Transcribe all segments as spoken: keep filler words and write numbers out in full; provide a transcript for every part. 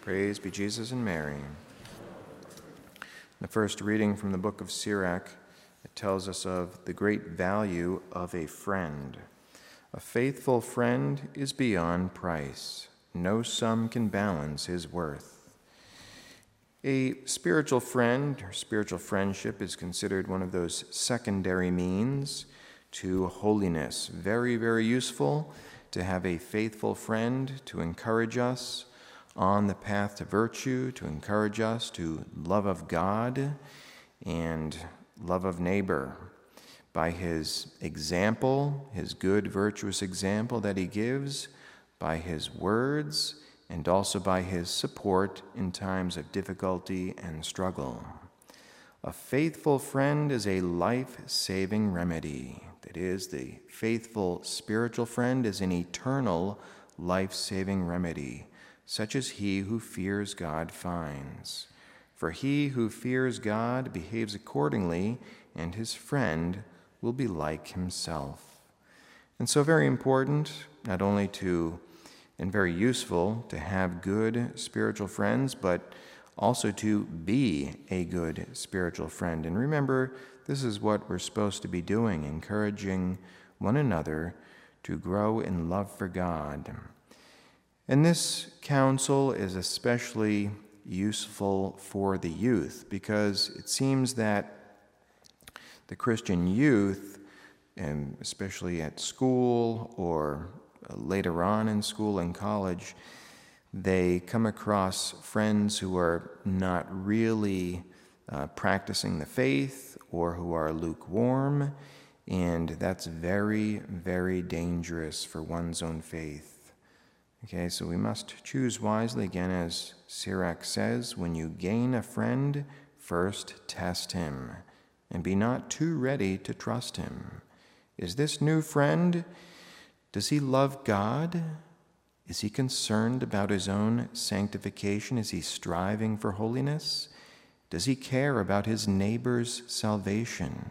Praise be Jesus and Mary. The first reading from the book of Sirach, it tells us of the great value of a friend. A faithful friend is beyond price. No sum can balance his worth. A spiritual friend or spiritual friendship is considered one of those secondary means to holiness. Very, very useful to have a faithful friend to encourage us on the path to virtue, to encourage us to love of God and love of neighbor. By his example, his good, virtuous example that he gives, by his words, and also by his support in times of difficulty and struggle. A faithful friend is a life-saving remedy. That is, the faithful spiritual friend is an eternal life-saving remedy, such as he who fears God finds. For he who fears God behaves accordingly, and his friend will be like himself. And so very important, not only to, and very useful, to have good spiritual friends, but also to be a good spiritual friend. And remember, this is what we're supposed to be doing, encouraging one another to grow in love for God. And this counsel is especially useful for the youth, because it seems that the Christian youth, and especially at school or later on in school and college, they come across friends who are not really uh, practicing the faith or who are lukewarm, and that's very, very dangerous for one's own faith. Okay, so we must choose wisely, again, as Sirach says, when you gain a friend, first test him, and be not too ready to trust him. Is this new friend, does he love God? Is he concerned about his own sanctification? Is he striving for holiness? Does he care about his neighbor's salvation?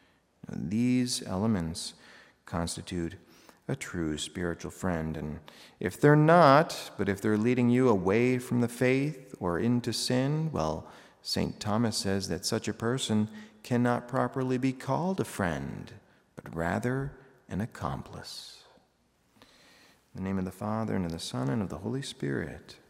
These elements constitute a true spiritual friend. And if they're not, but if they're leading you away from the faith or into sin, well, Saint Thomas says that such a person cannot properly be called a friend, but rather an accomplice. In the name of the Father, and of the Son, and of the Holy Spirit.